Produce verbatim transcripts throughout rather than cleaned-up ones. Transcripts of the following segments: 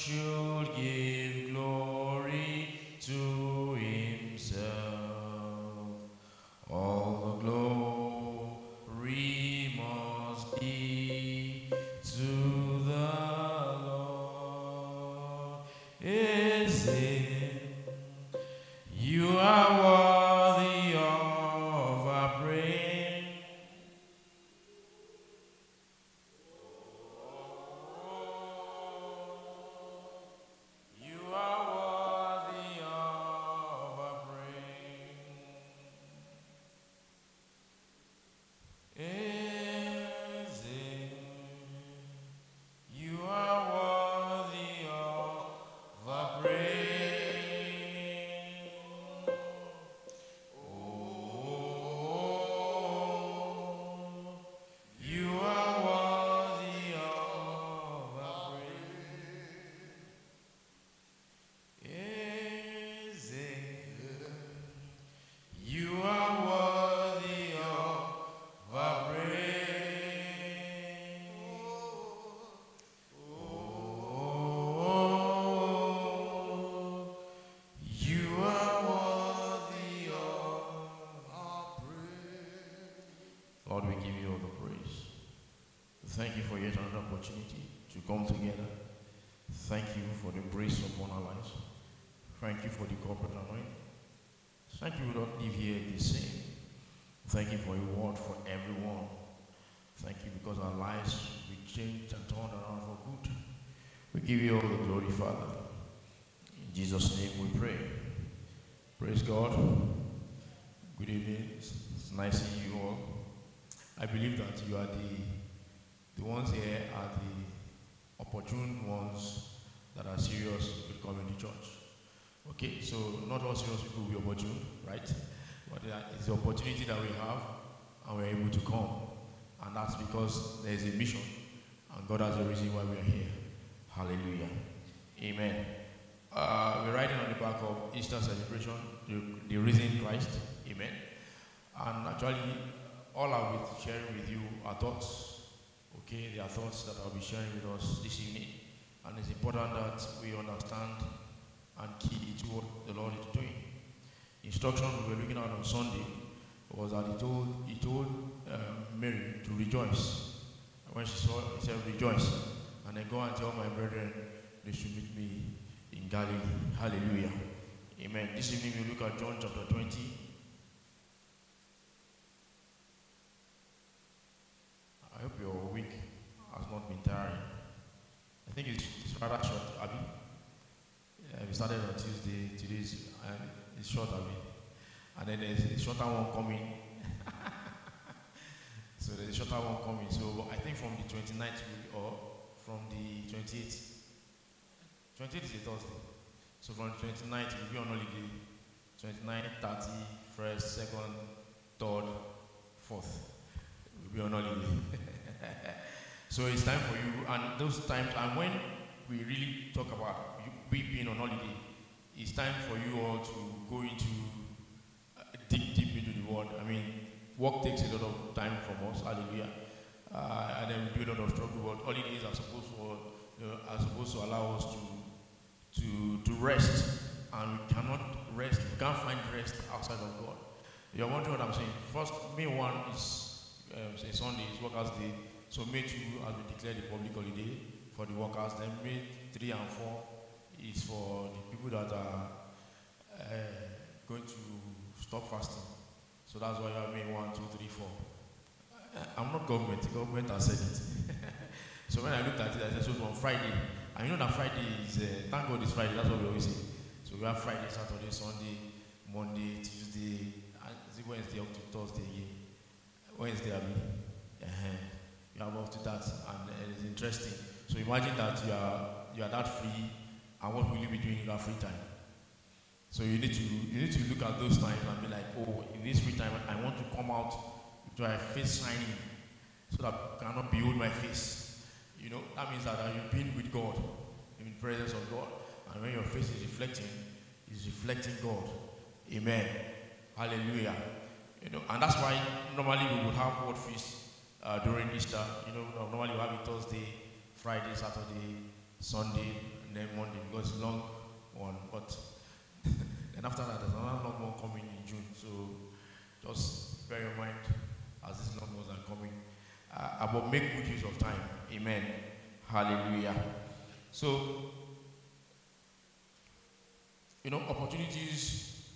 should give glory to himself. All the glory must be to the Lord. Is it you are worthy of our praise? You are worthy of our praise. Is it you are worthy of our praise? Oh, you are worthy of our praise. Is it you are worthy of our praise? Oh, you are worthy of our praise. Lord, we give you all the praise. Thank you for yet another opportunity to come together. Thank you for the grace upon our lives. Thank you for the corporate anointing. Thank you we don't live here the same. Thank you for your word for everyone. Thank you because our lives will change and turn around for good. We give you all the glory, Father. In Jesus' name we pray. Praise God. Good evening. It's, it's nice seeing you all. I believe that you are the the ones here are the opportune ones that are serious with coming to church. Okay, so not all serious people will be opportune, right? But it's the opportunity that we have and we're able to come. And that's because there's a mission and God has a reason why we're here. Hallelujah. Amen. Uh, we're riding on the back of Easter celebration, the, the risen Christ. Amen. And actually, all I'll be sharing with you are thoughts. Okay, they are thoughts that I'll be sharing with us this evening. And it's important that we understand and key to what the Lord is doing. Instruction we were looking at on Sunday was that he told he told um, Mary to rejoice. And when she saw, he said, rejoice. And then go and tell my brethren they should meet me in Galilee. Hallelujah. Amen. This evening we look at John chapter twenty. I hope your week has not been tiring. I think it's, it's rather short, Abby. Yeah, we started on Tuesday, today's and it's short, Abby. And then there's a shorter one coming. So there's a shorter one coming. So I think from the twenty-ninth or from the twenty-eighth. twenty-eighth is a Thursday. So from the twenty-ninth we'll be on holiday. twenty-ninth, thirty, first, second, third, fourth. We'll be on holiday. So it's time for you, and those times, and when we really talk about you, we being on holiday, it's time for you all to go into, uh, dig deep into the word. I mean, work takes a lot of time from us, hallelujah. Uh, and then we do a lot of struggle, but holidays are supposed to, uh, are supposed to allow us to, to, to rest, and we cannot rest, we can't find rest outside of God. You're wondering what I'm saying. First, May first is um, say Sunday, is Workers' Day. So May second, as we declare the public holiday for the workers, then May third and fourth is for the people that are uh, going to stop fasting. So that's why you have May first, two, three, four. I'm not government, the government has said it. So when I looked at it, I said, so from Friday, and you know that Friday is, uh, thank God it's Friday, that's what we always say. So we have Friday, Saturday, Sunday, Monday, Tuesday, and Wednesday up to Thursday again. Wednesday, I mean. Uh-huh. You are up to that, and uh, it's interesting. So imagine that you are you are that free, and what will you be doing in your free time? So you need to you need to look at those times and be like, oh, in this free time, I want to come out with my face shining, so that I cannot behold my face. You know, that means that you've been with God, in the presence of God, and when your face is reflecting, it's reflecting God. Amen. Hallelujah. You know, and that's why normally we would have word feast uh, during Easter. You know, normally we have it Thursday, Friday, Saturday, Sunday, then Monday because it's long one. But then after that, there's another long one coming in June. So just bear in mind as these long ones are coming. Uh, about make good use of time. Amen. Hallelujah. So, you know, opportunities,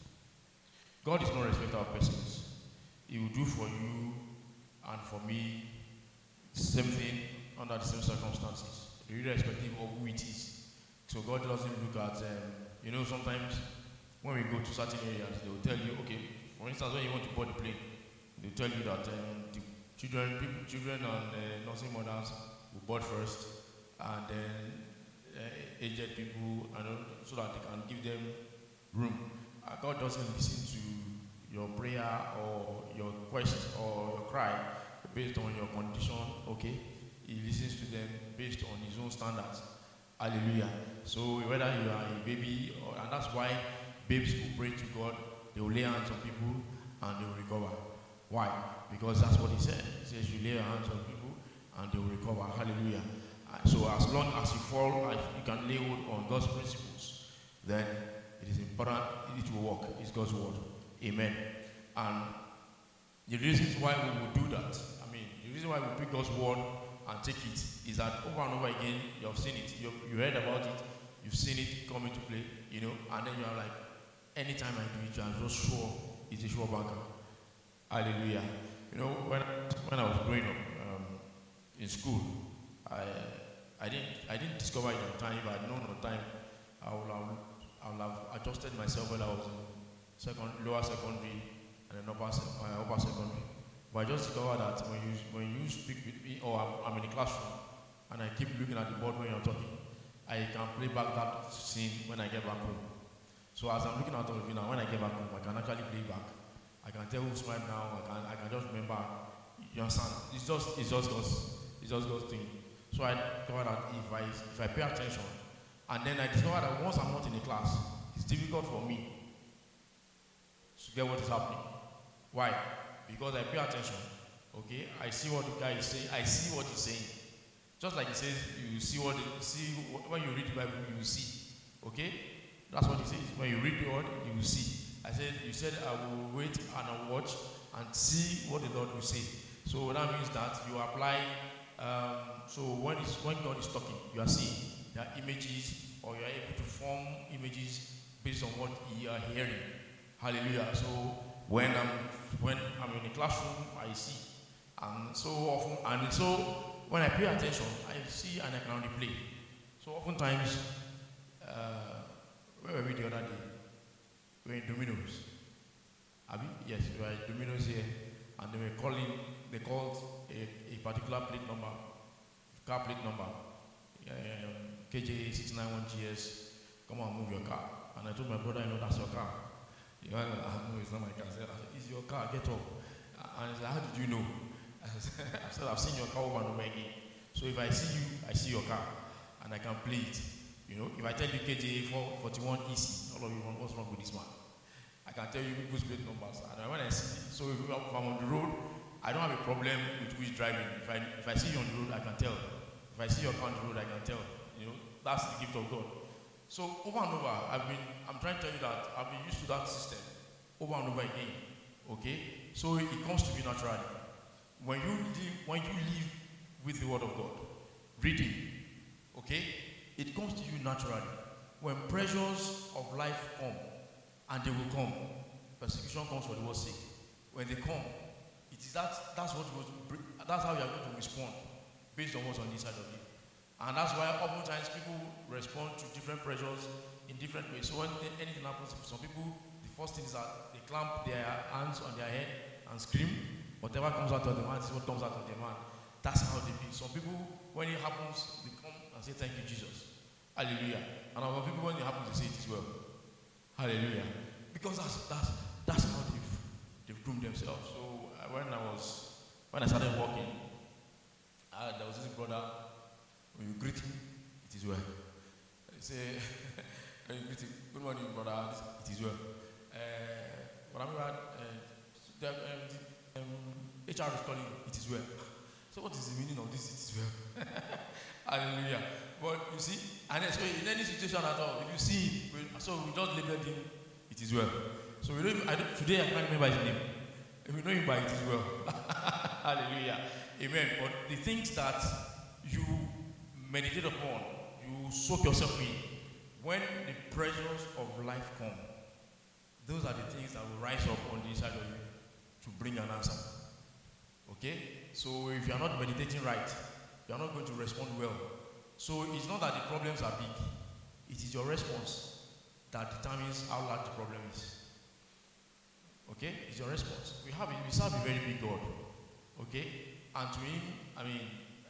God is not a respecter of persons. He will do for you and for me the same thing under the same circumstances, irrespective of who it is. So God doesn't look at, um, you know, sometimes when we go to certain areas, they will tell you, okay, for instance, when you want to board the plane, they will tell you that um, the children, people, children and uh, nursing mothers will board first, and then uh, aged people, and so that they can give them room. Uh, God doesn't listen to your prayer or your quest or your cry based on your condition, okay? He listens to them based on his own standards. Hallelujah. So whether you are a baby, or, and that's why babes will pray to God, they will lay hands on people and they will recover. Why? Because that's what he said. He says you lay your hands on people and they will recover. Hallelujah. So as long as you fall, you can lay hold on God's principles, then it is important, it will work. It's God's word. Amen. And the reasons why we will do that, I mean, the reason why we pick God's word and take it is that over and over again, you have seen it. You, you heard about it. You've seen it come into play, you know, and then you are like, anytime I do it, I'm just sure it's a sure banker. Hallelujah. You know, when, when I was growing up um, in school, I I didn't I didn't discover it on time. If I had known on time, I would have I would have adjusted myself when I was in second lower secondary and then upper uh, upper secondary. But I just discovered that when you when you speak with me or I'm, I'm in the classroom and I keep looking at the board when you're talking, I can play back that scene when I get back home. So as I'm looking at all of you now, when I get back home, I can actually play back. I can tell who smiled now. I can I can just remember. You understand? It's just it's just God's it's just God's thing. So I discovered that if I if I pay attention, and then I discovered that once I'm not in the class, it's difficult for me to get what is happening. Why? Because I pay attention. Okay, I see what the guy is saying. I see what he's saying. Just like he says, you see what the, see when you read the Bible, you will see. Okay, that's what he says. When you read the word, you will see. I said, you said I will wait and I'll watch and see what the Lord will say. So that means that you apply. Um, so when, it's, when God is talking, you are seeing there are images, or you are able to form images based on what you are hearing. Hallelujah. So when I'm when I'm in the classroom, I see, and so often, and so when I pay attention, I see and I can replay. So oftentimes, uh, where were we the other day? We were in Domino's. Abi? Yes, we were in Domino's here, and they were calling. They called a, a particular plate number, car plate number, um, K J six nine one G S. Come on, move your car. And I told my brother, you know, that's your car. You know, I know it's not my car. I said, it's your car, get up. And he said, how did you know? I said, I said, I've seen your car over and over again. So if I see you, I see your car, and I can play it. You know, if I tell you K J four forty-one E C, all of you, what's wrong with this man? I can tell you people's plate numbers. And when I see, so if I'm on the road, I don't have a problem with who is driving. If I if I see you on the road, I can tell. If I see your car on the road, I can tell. You know, that's the gift of God. So over and over, I've been I'm trying to tell you that I've been used to that system over and over again. Okay? So it comes to me naturally. When you live, when you live with the word of God, reading, okay, it comes to you naturally. When pressures of life come, and they will come, persecution comes for the word's sake. When they come, it is that that's what was that's how you are going to respond based on what's on the inside of you. And that's why oftentimes people respond to different pressures in different ways. So when anything happens, some people, the first thing is that they clamp their hands on their head and scream. Whatever comes out of the man is what comes out of their man. That's how they be. Some people, when it happens, they come and say, thank you, Jesus. Hallelujah. And other people, when it happens, they say it is well. Hallelujah. Because that's that's that's how they've they've groomed themselves. So uh, when I was when I started walking, uh, there was this brother. When you greet him, it is well. He say, when you greet him, good morning, brother. It is well. Uh, but I mean, uh, the, um, the um, H R is calling. It is well. So what is the meaning of this? It is well. Hallelujah. But you see, and so in any situation at all, if you see him, so we just label him, it is well. So we don't, I don't, today I can't remember his name. If we know him by it is well. Hallelujah. Amen. But the things that you meditate upon, you soak yourself in, when the pressures of life come, those are the things that will rise up on the inside of you to bring an answer. Okay? So if you are not meditating right, you are not going to respond well. So it's not that the problems are big. It is your response that determines how large the problem is. Okay? It's your response. We have we serve a very big God. Okay? And to him, I mean,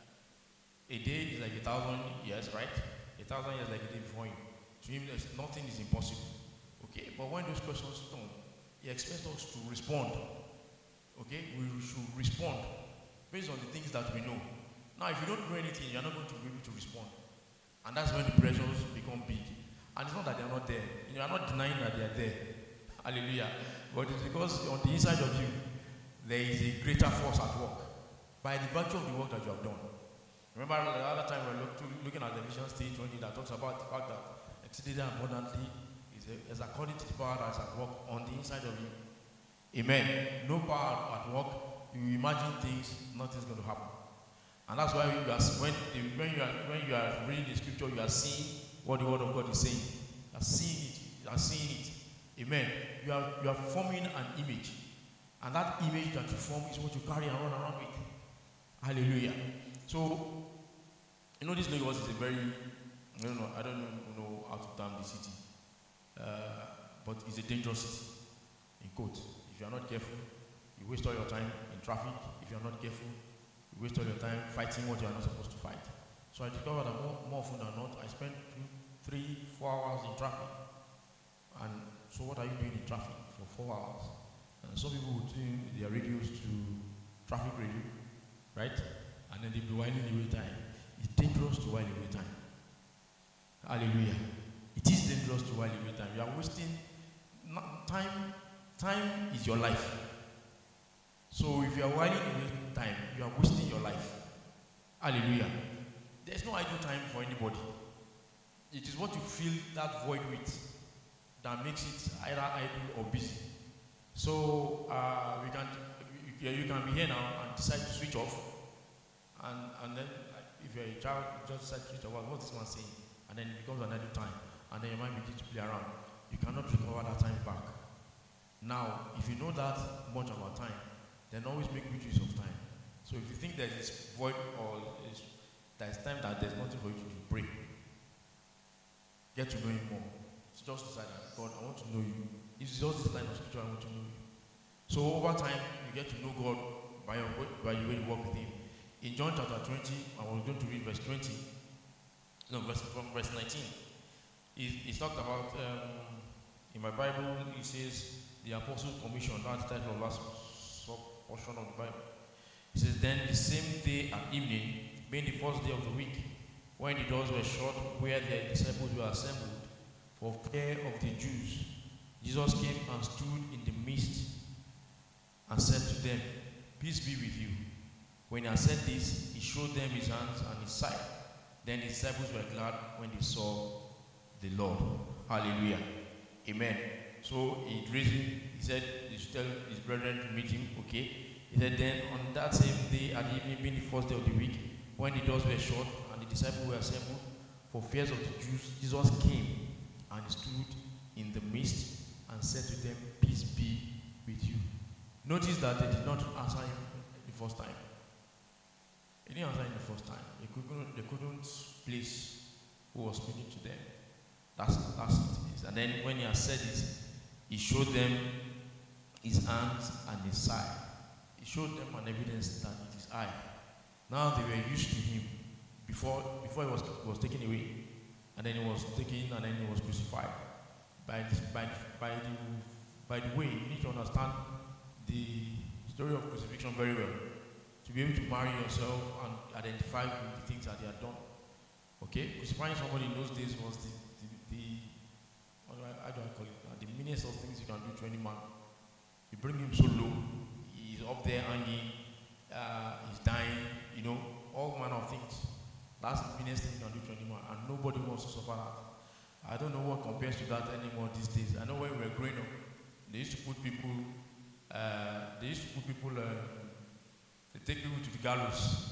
a day is like a thousand years, right? A thousand years like a day before him. To him, there's nothing is impossible. Okay? But when those questions come, he expects us to respond. Okay? We should respond based on the things that we know. Now, if you don't know anything, you're not going to be able to respond. And that's when the pressures become big. And it's not that they're not there. You are not denying that they are there. Hallelujah. But it's because on the inside of you, there is a greater force at work by the virtue of the work that you have done. Remember the other time we were look to, looking at the vision stage twenty that talks about the fact that exceedingly abundantly is, a, is according to the power that is at work on the inside of you. Amen. No power at work. You imagine things, nothing's going to happen. And that's why you are, when, when, you are, when you are reading the scripture, you are seeing what the word of God is saying. You are seeing it. You are seeing it. Amen. You are, you are forming an image. And that image that you form is what you carry and run around with. Hallelujah. So, you know, this Lagos is a very, I don't know, I don't know how to term the city. Uh, but it's a dangerous city. In quote. If you are not careful, you waste all your time in traffic. If you are not careful, you waste all your time fighting what you are not supposed to fight. So I discovered that more, more often than not, I spend two, three, four hours in traffic. And so what are you doing in traffic for four hours? And some people will tune their radios to traffic radio, right? And then they'll be whiling away time. It's dangerous to while away time. Hallelujah. It is dangerous to while away time. You are wasting time. Time is your life. So if you are whiling away time, you are wasting your life. Hallelujah. There's no idle time for anybody. It is what you fill that void with that makes it either idle or busy. So uh, we can, you, you can be here now and decide to switch off, and and then if you're a child, you just decide to switch off. What's this man saying? And then it becomes an idle time, and then your mind begins to play around. You cannot recover that time back. Now, if you know that much about time, then always make good use of time. So if you think there is void or there is time that there's nothing for you to do, pray. Get to know him more. It's just decide that, God, I want to know you. It's just this line of scripture, I want to know you. So over time, you get to know God by, your, by the way you walk with him. In John chapter twenty, I was going to read verse twenty. No, verse, from verse nineteen. It's talked about, um, in my Bible, it says, the Apostles' Commission, that's the title of last portion of the Bible. It says, then the same day at evening, being the first day of the week, when the doors were shut, where the disciples were assembled, for fear of the Jews, Jesus came and stood in the midst and said to them, peace be with you. When he had said this, he showed them his hands and his side. Then the disciples were glad when they saw the Lord. Hallelujah. Amen. So he reasoned, he said he should tell his brethren to meet him, okay? He said, then on that same day, at evening, being the first day of the week, when the doors were shut and the disciples were assembled, for fears of the Jews, Jesus came and stood in the midst and said to them, peace be with you. Notice that they did not answer him the first time. They didn't answer him the first time. They couldn't, they couldn't place who was speaking to them. That's, that's it. And then when he had said it, he showed them his hands and his side. He showed them an evidence that it is I. Now they were used to him before, before he was, was taken away. And then he was taken and then he was crucified. By, this, by, by, the, by the way, you need to understand the story of crucifixion very well. To be able to marry yourself and identify with the things that they had done. Okay? Crucifying somebody in those days was the, the, the what do I, how do I call it? Uh, the meanest of things you can do to any man. You bring him so low, he's up there hanging, uh, he's dying, you know, all manner of things. That's the meanest thing you can do to anyone, and nobody wants to suffer that. I don't know what compares to that anymore these days. I know when we were growing up, they used to put people, uh, they used to put people, uh, they take people to the gallows.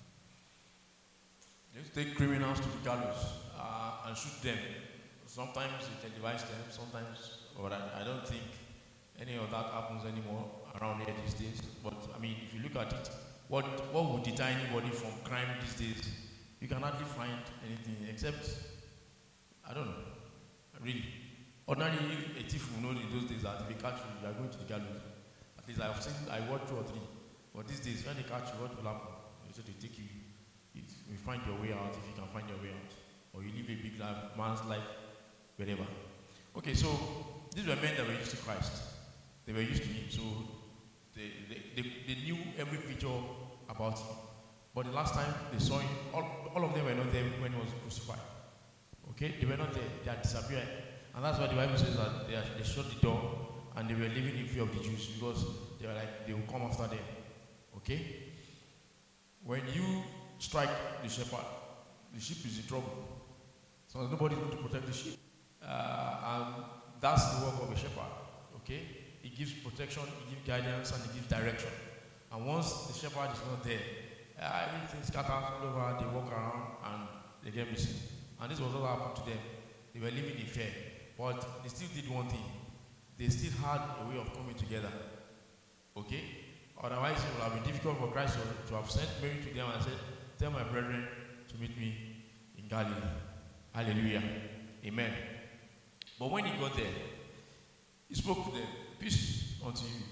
They used to take criminals to the gallows uh, and shoot them. Sometimes they televise them, sometimes, or I, I don't think any of that happens anymore around here these days. But I mean, if you look at it, what what would deter anybody from crime these days? You can hardly find anything except, I don't know, really. Ordinarily, a thief will know in those days that if they catch you, you are going to the gallows. At least I've seen, I watched two or three. But these days, when they catch you, what will happen? So they take you, you, you find your way out if you can find your way out. Or you live a big life, man's life, wherever. Okay, so these were men that were used to Christ. They were used to him, so they, they, they, they knew every feature about him. But the last time they saw him, all, all of them were not there when he was crucified. Okay? They were not there. They had disappeared. And that's why the Bible says that they, they shut the door and they were living in fear of the Jews because they were like, they will come after them. Okay? When you strike the shepherd, the sheep is in trouble. So nobody's going to protect the sheep. Uh, and that's the work of a shepherd. Okay? He gives protection, he gives guidance, and he gives direction. And once the shepherd is not there, uh, everything scatters all over, they walk around and they get missing. And this was what happened to them. They were living in fear. But they still did one thing. They still had a way of coming together. Okay? Otherwise, it would have been difficult for Christ to, to have sent Mary to them and said, tell my brethren to meet me in Galilee. Hallelujah. Amen. But when he got there, he spoke to them, peace unto you.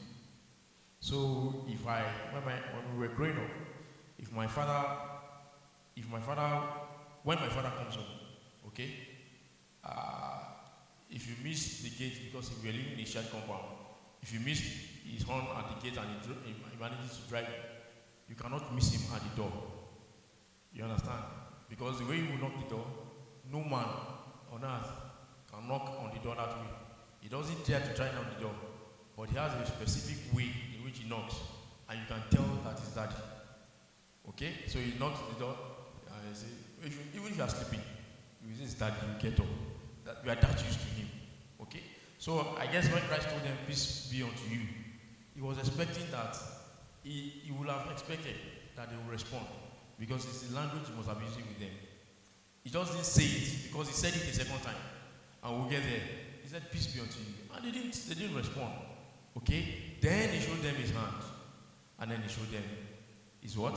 So if I, when, my, when we were growing up, if my father, if my father, when my father comes home, okay, uh, if you miss the gate because we were living in a shared compound, if you miss his horn at the gate and he, he manages to drive, you cannot miss him at the door. You understand? Because the way he will knock the door, no man on earth can knock on the door that way. He doesn't dare to try down the door, but he has a specific way in which he knocks, and you can tell that it's daddy. Okay? So he knocks the door, and he says, if you, even if you are sleeping, you say it's daddy, you get up. That we are that used to him. Okay? So I guess when Christ told them, peace be unto you, he was expecting that, he, he would have expected that they will respond, because it's the language he must have used with them. He just didn't say it, because he said it a second time, and we'll get there. He said, peace be unto you. And they didn't, they didn't respond. Okay? Then he showed them his hand. And then he showed them his what?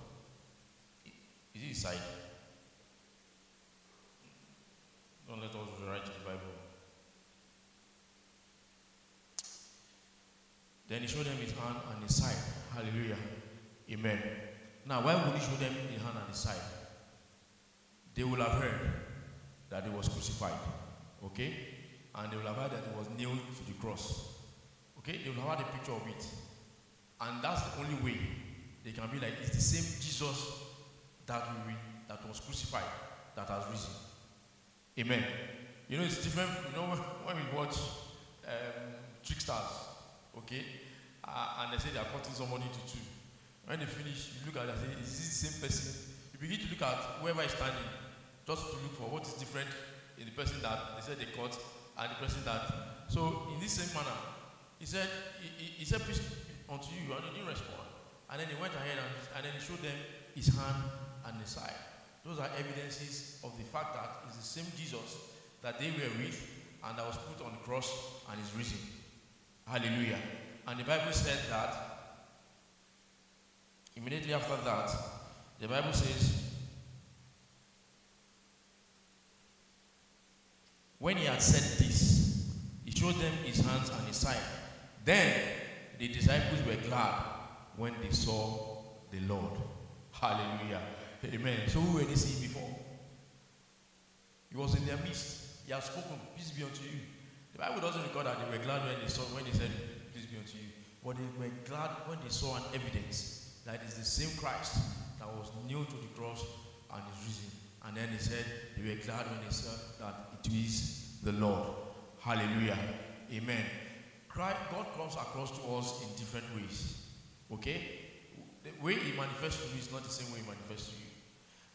Is it his side? Don't let us write the Bible. Then he showed them his hand and his side. Hallelujah. Amen. Now, why would he show them his hand and his side? They will have heard that he was crucified. Okay? And they will have heard that he was nailed to the cross. Okay? They will have had a picture of it. And that's the only way they can be like, it's the same Jesus that we that was crucified that has risen. Amen. You know, it's different. You know, when we watch um, Tricksters, okay, uh, and they say they are cutting somebody into two. When they finish, you look at it and say, is this the same person? You begin to look at whoever is standing, just to look for what is different in the person that they said they cut and the person that. So, in this same manner, he said, he, he, he said, peace unto you, and he didn't respond. And then he went ahead and, and then he showed them his hand and his side. Those are evidences of the fact that it's the same Jesus that they were with and that was put on the cross and is risen. Hallelujah. And the Bible said that immediately after that, the Bible says, when he had said this, he showed them his hands and his side. Then the disciples were glad when they saw the Lord. Hallelujah. Amen. So who were they seeing before? He was in their midst. He had spoken, peace be unto you. The Bible doesn't record that they were glad when they saw when he said, peace be unto you. But they were glad when they saw an evidence that it's the same Christ that was nailed to the cross and is risen. And then he said they were glad when they saw that it is the Lord. Hallelujah. Amen. Christ, God comes across to us in different ways. Okay? The way he manifests to you is not the same way he manifests to you.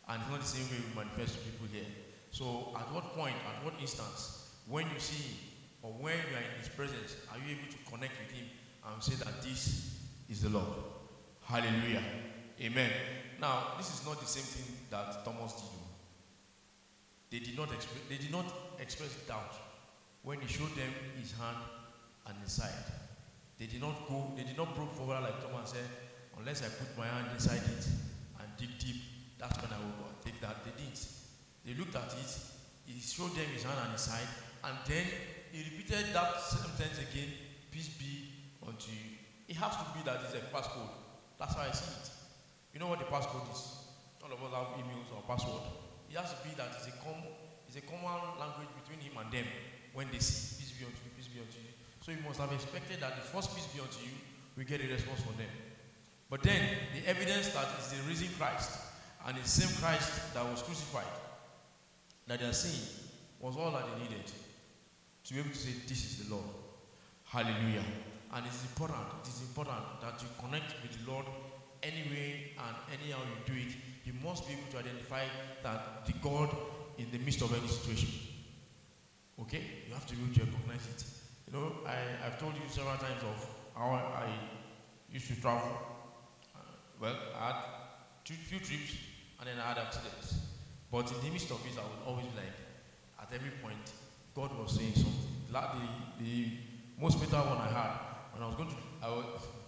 And it's not the same way we manifest to people here. So at what point, at what instance, when you see him or when you are in his presence, are you able to connect with him and say that this is the Lord? Hallelujah. Amen. Now, this is not the same thing that Thomas did. They did not express, they did not express doubt when he showed them his hand and his side. They did not go, they did not probe forward like Thomas said, unless I put my hand inside it and dig deep, that's when I will go and take that. They didn't. They looked at it, he showed them his hand and his side, and then he repeated that sentence again, peace be unto you. It has to be that it's a passcode. That's how I see it. You know what the passcode is? All of us have emails or password. It has to be that it's a common, it's a common language between him and them when they see peace be unto you, peace be unto you. So you must have expected that the first peace be unto you will get a response from them. But then the evidence that it's the risen Christ and the same Christ that was crucified that they are seeing was all that they needed to be able to say this is the Lord. Hallelujah. And it's important, it is important that you connect with the Lord anyway and anyhow you do it. You must be able to identify that the God in the midst of any situation. Okay? You have to be able to recognize it. You know, I, I've told you several times of how I used to travel. Uh, well, I had two few trips and then I had accidents. But in the midst of it, I would always be like, at every point, God was saying something. The, the, the most better one I had, when I was going to, I was,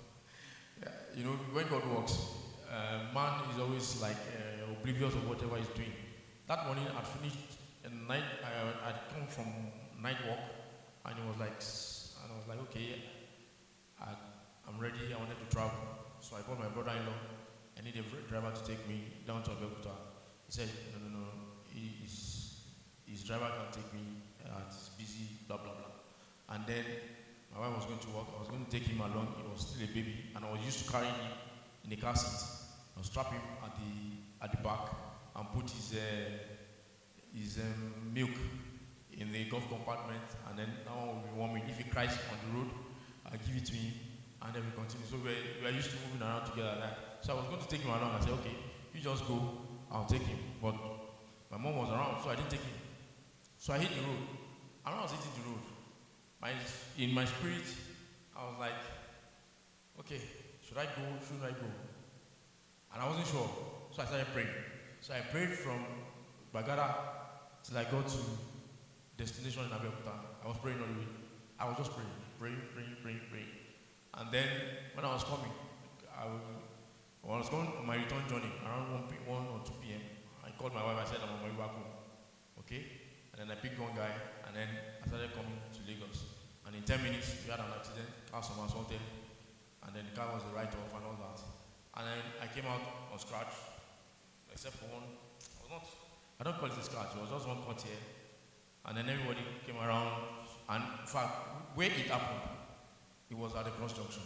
you know, when God works, uh, man is always like uh, oblivious of whatever he's doing. That morning, I'd finished a night. I, I'd come from night walk, and it was like, and I was like, okay, I, I'm ready. I wanted to travel, so I called my brother-in-law. I need a driver to take me down to Abeokuta. He said, no, no, no. He, his, his driver can take me. Uh, he's busy, blah blah blah. And then my wife was going to work. I was going to take him along. He was still a baby, and I was used to carrying him in the car seat. I would strap him at the at the back and put his uh, his um, milk in the glove compartment, and then that one will be warming. If he cries on the road, I give it to him, and then we continue. So we we are used to moving around together like that. So I was going to take him along. I said, okay, you just go. I'll take him. But my mom was around, so I didn't take him. So I hit the road. And when I was hitting the road, my, in my spirit, I was like, okay, should I go? Shouldn't I go? And I wasn't sure. So I started praying. So I prayed from Bagada till I got to destination in Abeokuta. I was praying all the way. I was just praying, praying, praying, praying, praying. And then when I was coming, I, when I was going on my return journey around one or two p m, I called my wife. I said I'm on my way back home. Okay? And then I picked one guy, and then I started coming to Lagos. And in ten minutes, we had an accident, car somersaulted, and then the car was a write-off and all that. And then I came out on scratch, except for one. I was not, I don't call it a scratch, it was just one cut here. And then everybody came around, and in fact, where it happened, it was at the cross junction.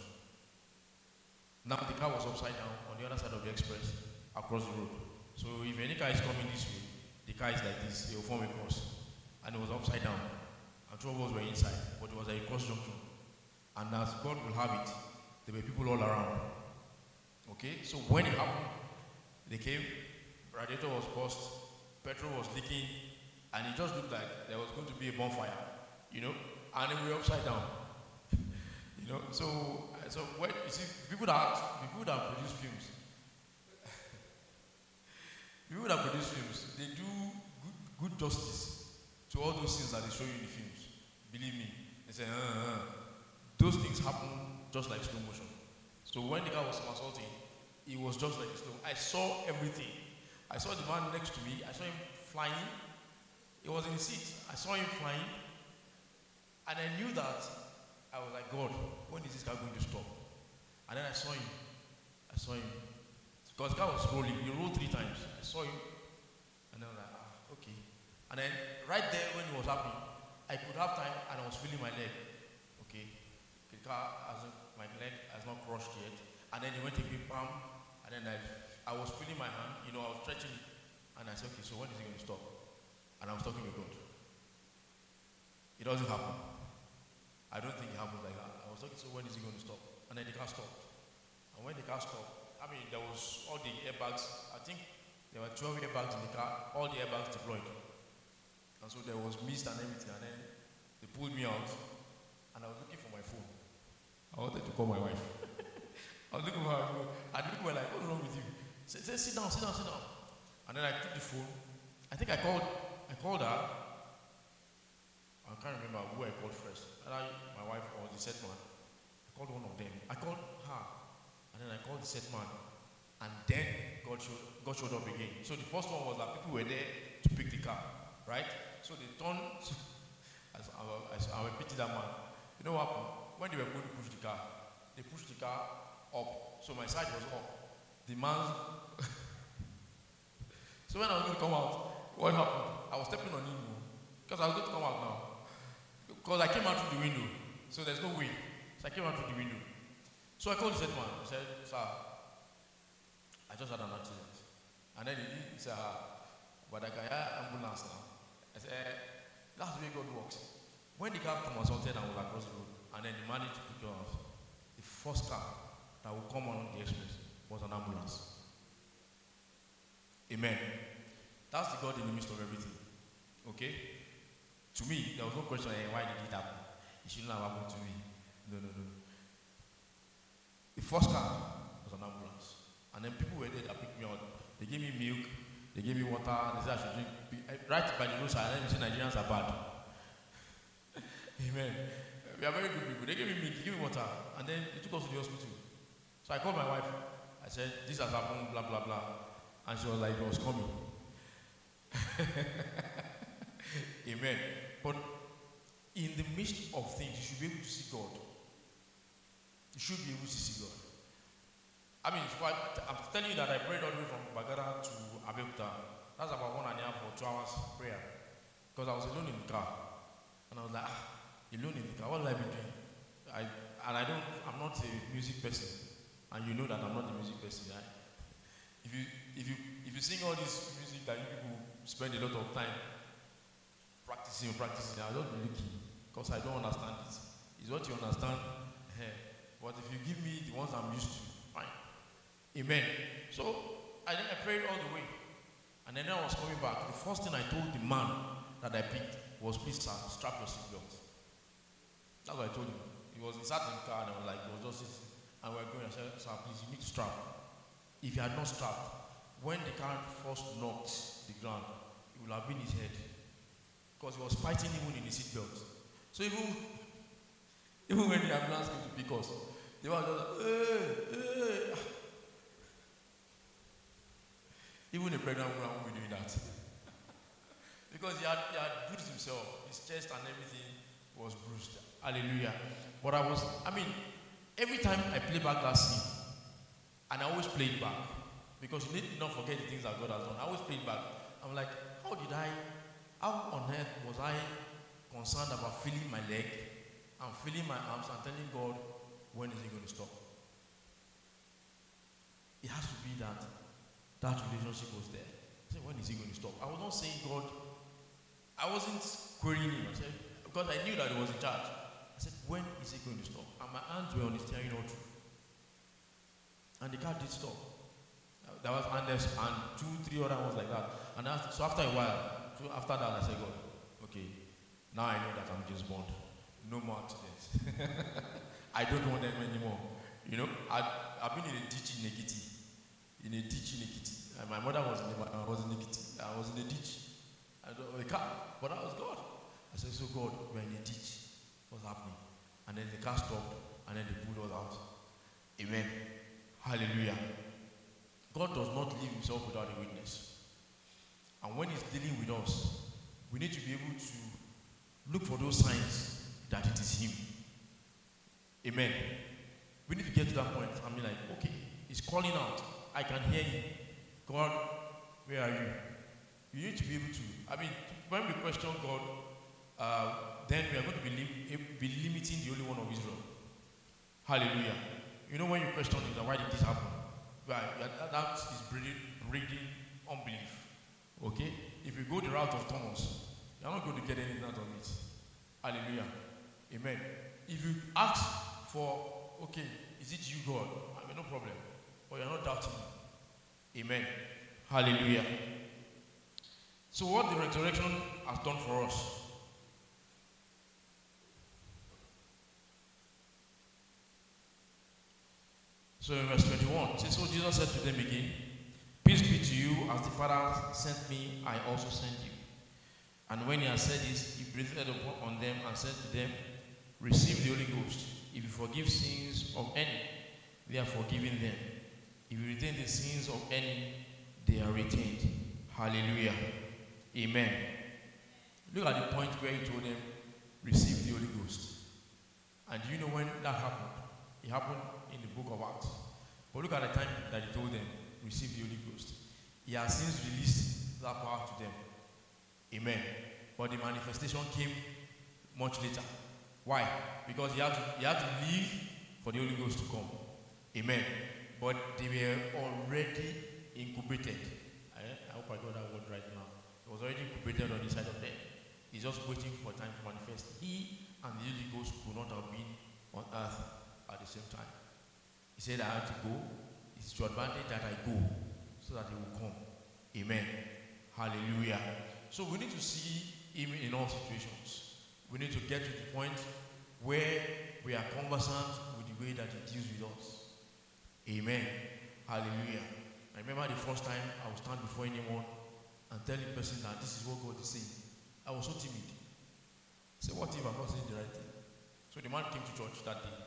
Now the car was upside down on the other side of the express, across the road. So if any car is coming this way, the car is like this, it will form a cross. And it was upside down. And two of us were inside, but it was a cross junction. And as God will have it, there were people all around. Okay, so when it happened, they came, radiator was burst, petrol was leaking, and it just looked like there was going to be a bonfire, you know, and we were upside down. You know, so so when you see people that people that produce films, people that produce films, they do good, good justice to all those things that they show you in the films. Believe me, they say, uh, uh. Those things happen just like slow motion. So when the guy was assaulting, it was just like slow. I saw everything. I saw the man next to me. I saw him flying. He was in the seat. I saw him flying, and I knew that. I was like, God, when is this guy going to stop? And then I saw him. I saw him. Because the guy was rolling. He rolled three times. I saw him. And I was like, ah, okay. And then right there when he was happening, I could have time and I was feeling my leg. Okay. The car hasn't, my leg has not crushed yet. And then he went to give bam. And then I, I was feeling my hand. You know, I was stretching it. And I said, okay, so when is he going to stop? And I was talking with God. It doesn't happen. I don't think it happens like that. I was talking, so when is he going to stop? And then the car stopped. And when the car stopped, I mean, there was all the airbags. I think There were twelve airbags in the car, all the airbags deployed. And so there was mist and everything, and then they pulled me out, and I was looking for my phone. I wanted to call my wife. I was looking for my phone, and people were like, what's wrong with you? Say, say, sit down, sit down, sit down. And then I took the phone. I think I called, I called her. I can't remember who I called first. Either my wife or the set man. I called one of them. I called her, and then I called the set man, and then God showed, God showed up again. So the first one was that people were there to pick the car, right? So they turned. As I, I, I pity that man. You know what happened? When they were going to push the car, they pushed the car up. So my side was up. The man's. So when I was going to come out, what happened? I was stepping on him because I was going to come out now. Because I came out through the window, so there's no way. So I came out through the window. So I called the set man. I said, sir, I just had an accident. And then he, he said, but I got an ambulance now. I said, that's the way God works. When the car came assaulted and was across the road, and then he managed to pick you up, the first car that would come on the express was an ambulance. Amen. That's the God in the midst of everything. Okay? To me, there was no question, hey, why did it happen? It shouldn't have happened to me. No, no, no. The first car was an ambulance. And then people were there that picked me up. They gave me milk, they gave me water, they said I should drink. Right by the roadside, and then you say Nigerians are bad. Amen. We are very good people. They gave me milk, they gave me water, and then they took us to the hospital. So I called my wife. I said, this has happened, blah, blah, blah. And she was like, it was coming. Amen. But in the midst of things, you should be able to see God. You should be able to see God. I mean, I'm telling you that I prayed all the way from Bagara to Abeokuta. That's about one and a half or two hours prayer. Because I was alone in the car. And I was like, ah, alone in the car, what will I be doing? I, and I don't, I'm not a music person. And you know that I'm not a music person. Right? If you, if you, if you sing all this music that you people spend a lot of time practicing, practicing, I don't be looking because I don't understand it. It's what you understand. But if you give me the ones I'm used to, fine. Amen. So I then I prayed all the way. And then I was coming back. The first thing I told the man that I picked was, please sir, strap your seatbelt. That's what I told him. He was inside the car and I was like, it was just this. And we were going, I said, sir, please, you need to strap. If he had not strapped, when the car first knocked the ground, it would have been his head. Because he was fighting even in the seatbelt. So even, even when the ambulance came to pick us, they were just like, hey, hey. Even a pregnant woman won't be doing that. Because he had, he had bruised himself. His chest and everything was bruised. Hallelujah. But I was, I mean, every time I play back that scene, and I always play it back, because you need to not forget the things that God has done. I always play it back. I'm like, how did I, how on earth was I concerned about feeling my leg and feeling my arms and telling God, when is it going to stop? It has to be that that relationship was there. I said, when is it going to stop? I was not saying God, I wasn't querying him. I said, because I knew that he was in charge. I said, when is it going to stop? And my hands were on the steering all through. And the car did stop. That was, and there's and two, three other ones like that. And after, so after a while, so after that, I said, God, okay, now I know that I'm James Bond. No more accidents. I don't want them anymore. You know, I, I've been in a ditch in Ekiti. In a ditch in Ekiti. And my mother was in, I was in Ekiti. I was in a ditch. I don't know, a car, but that was God. I said, so God, we're in a ditch. What's happening? And then the car stopped, and then they pulled us out. Amen. Hallelujah. God does not leave himself without a witness. And when he's dealing with us, we need to be able to look for those signs that it is him. Amen. We need to get to that point and be like, okay, he's calling out. I can hear him. God, where are you? You need to be able to, I mean, when we question God, uh, then we are going to be, lim- be limiting the only one of Israel. Hallelujah. You know when you question him, why did this happen? Right, that, that is breeding, breeding unbelief. Okay? If you go the route of Thomas, you're not going to get anything out of it. Hallelujah. Amen. If you ask for, okay, is it you, God? I mean, no problem. But you're not doubting. Amen. Hallelujah. So what the resurrection has done for us. So in verse twenty-one, it says, so Jesus said to them again, peace be to you, as the Father sent me, I also send you. And when he had said this, he breathed upon them and said to them, receive the Holy Ghost. If you forgive sins of any, they are forgiven them. If you retain the sins of any, they are retained. Hallelujah. Amen. Look at the point where he told them, receive the Holy Ghost. And do you know when that happened? It happened in the book of Acts. But look at the time that he told them, receive the Holy Ghost. He has since released that power to them. Amen. But the manifestation came much later. Why? Because he had to, he had to leave for the Holy Ghost to come. Amen. But they were already incubated. I, I hope I got that word right now. It was already incubated on the side of them. He's just waiting for time to manifest. He and the Holy Ghost could not have been on earth at the same time. He said, I have to go. It's to advantage that I go so that he will come. Amen. Hallelujah. So we need to see him in all situations. We need to get to the point where we are conversant with the way that he deals with us. Amen. Hallelujah. I remember the first time I would stand before anyone and tell the person that this is what God is saying. I was so timid. I said, what if I'm not saying the right thing? So the man came to church that day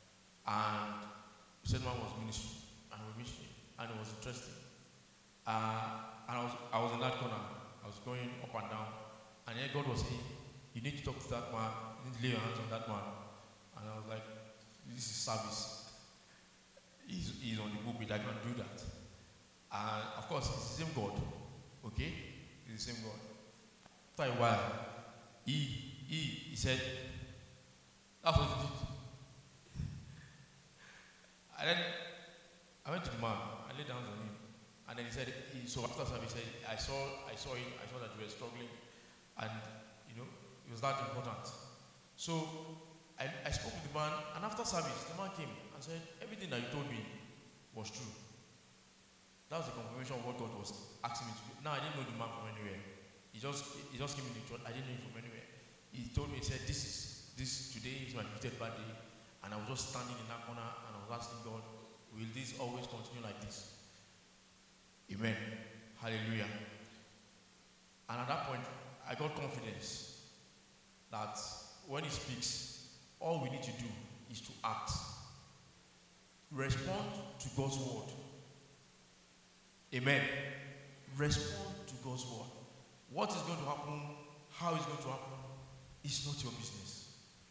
and the said man was ministry and we ministry and it was interesting. Uh, and I was I was in that corner. I was going up and down. And then God was saying, you need to talk to that man, you need to lay your hands on that man. And I was like, this is service. He's, he's on the pulpit, I can't do that. And of course, it's the same God. Okay? It's the same God. After a while, he, he, he said, that's what he did. And then I went to the man, I laid hands on him. And then he said, he, so after service, he said, I saw, I saw it, I saw that you were struggling. And, you know, it was that important. So I, I spoke with the man, and after service, the man came and said, everything that you told me was true. That was the confirmation of what God was asking me to do. Now, I didn't know the man from anywhere. He just, he just came in the church. I didn't know him from anywhere. He told me, he said, this is, this, today is my fiftieth birthday. And I was just standing in that corner, and I was asking God, will this always continue like this? Amen. Hallelujah. And at that point, I got confidence that when he speaks, all we need to do is to act. Respond to God's word. Amen. Respond to God's word. What is going to happen, how it's going to happen, is not your business.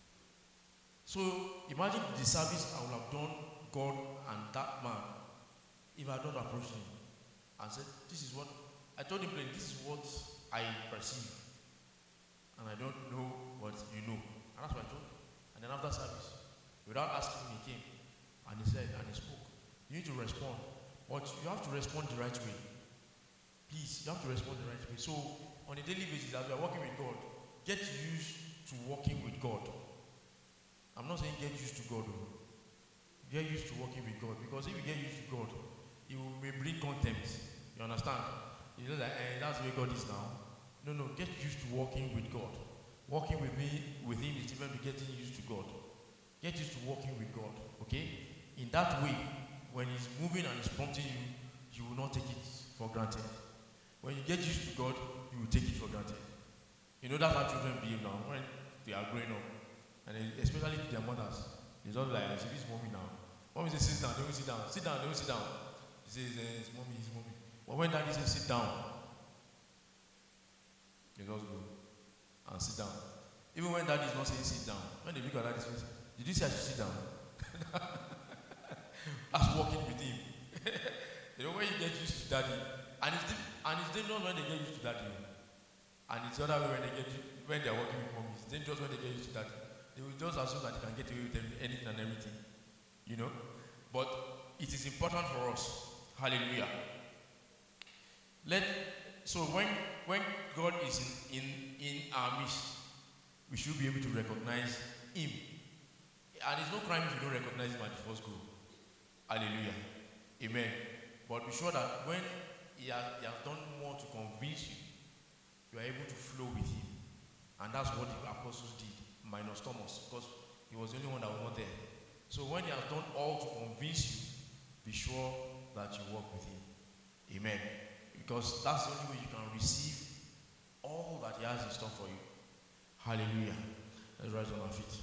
So imagine the service I would have done God and that man if I had not approached him and said, this is what, I told him, this is what I perceive. And I don't know what you know. And that's what I told him. And then after service, without asking him, he came. And he said, and he spoke. You need to respond. But you have to respond the right way. Please, you have to respond the right way. So, on a daily basis, as you are working with God, get used to working with God. I'm not saying get used to God. Though. Get used to working with God. Because if you get used to God, it will may bring contempt. You understand? You know that eh, that's where God is now. No, no, get used to working with God. Working with me, with him is different to getting used to God. Get used to working with God, okay? In that way, when he's moving and he's prompting you, you will not take it for granted. When you get used to God, you will take it for granted. You know that's how children behave now when they are growing up. And especially to their mothers. It's all like, she is mommy now. Mommy says, sit down, they will sit down. Sit down, they will sit down. He says, eh, it's mommy, it's mommy. But when daddy says, sit down, you just go and sit down. Even when daddy is not saying sit down, when they look at daddy says, did you say I should sit down? That's walking with him. You know, when you get used to daddy, and it's and it's dangerous when they get used to daddy. And it's the other way when they get when they're working with mommy. It's dangerous when they get used to daddy. They will just assume that they can get away with anything and everything. You know? But it is important for us. Hallelujah. Let so when when God is in, in, in our midst, we should be able to recognize him. And it's no crime if you don't recognize him at the first go. Hallelujah. Amen. But be sure that when he he has, he has done more to convince you, you are able to flow with him. And that's what the apostles did, minus Thomas, because he was the only one that was not there. So when he has done all to convince you, be sure that you walk with him. Amen. Because that's the only way you can receive all that he has in store for you. Hallelujah. Let's rise on our feet.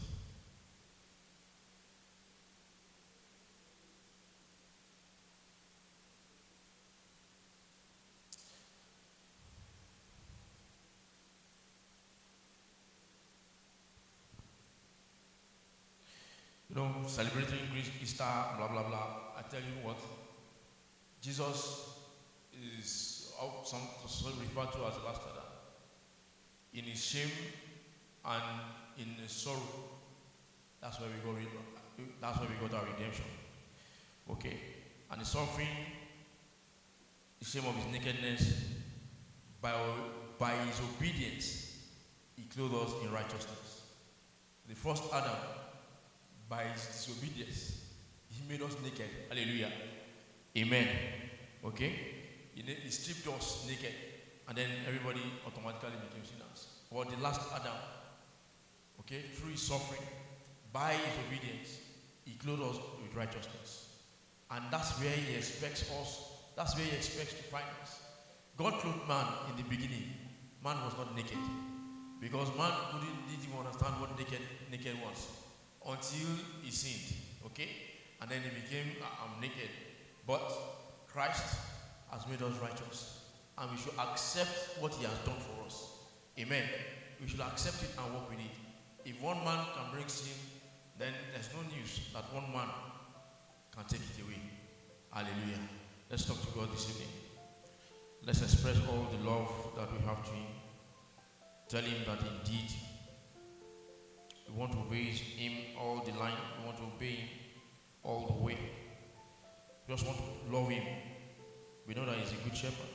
You know, celebrating Easter, blah, blah, blah. I tell you what, Jesus is some referred to as the last Adam. In his shame and in his sorrow, that's where we got, that's where we got our redemption. Okay? And the suffering, the shame of his nakedness, by, by his obedience, he clothed us in righteousness. The first Adam, by his disobedience, he made us naked. Hallelujah. Amen. Okay? He, he stripped us naked, and then everybody automatically became sinners. Or the last Adam, okay, through his suffering, by his obedience, he clothed us with righteousness. And that's where he expects us, that's where he expects to find us. God clothed man in the beginning. Man was not naked. Because man couldn't, didn't even understand what naked, naked was. Until he sinned, okay? And then he became, I'm naked. But Christ has made us righteous. And we should accept what he has done for us. Amen. We should accept it and work with it. If one man can bring sin, then there's no news that one man can take it away. Hallelujah. Let's talk to God this evening. Let's express all the love that we have to him. Tell him that indeed we want to obey him all the line. We want to obey him all the way. We just want to love him. We know that he's a good shepherd.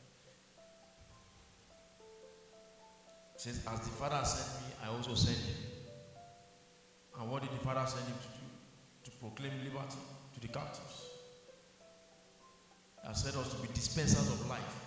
It says, as the Father sent me, I also sent him. And what did the Father send him to do? To proclaim liberty to the captives. He has sent us to be dispensers of life.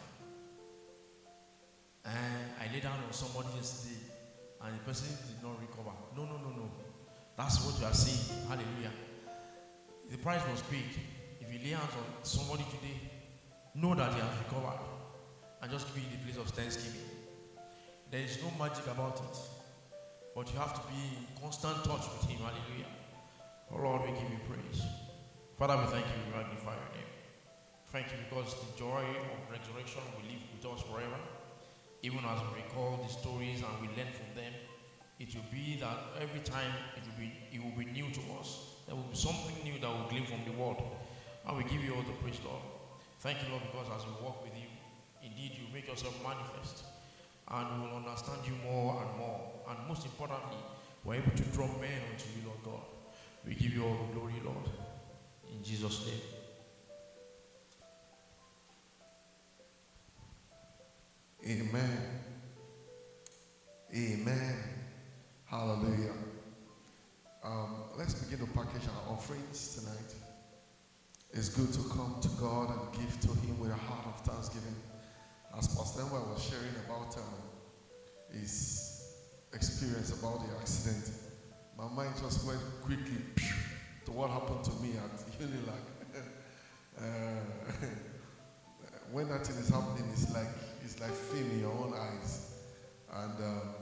And I laid down on somebody yesterday, and the person did not recover. No, no, no, no. That's what you are saying. Hallelujah. The price was paid. If you lay hands on somebody today, know that he has recovered. And just be in the place of thanksgiving. There is no magic about it. But you have to be in constant touch with him. Hallelujah. Oh Lord, we give you praise. Father, we thank you. We magnify your name. Thank you because the joy of resurrection will live with us forever. Even as we recall the stories and we learn from them, it will be that every time it will be, it will be new to us. There will be something new that will glean from the word. And we give you all the praise, Lord. Thank you, Lord, because as we walk with you, indeed you make yourself manifest. And we will understand you more and more. And most importantly, we're able to draw men unto you, Lord God. We give you all the glory, Lord. In Jesus' name. Amen. Amen. Hallelujah. Um, let's begin to package our offerings tonight. It's good to come to God and give to him with a heart of thanksgiving. As Pastor Emma was sharing about um, his experience about the accident, my mind just went quickly to what happened to me at Unilag. uh, when that thing is happening, it's like it's like film in your own eyes. And uh,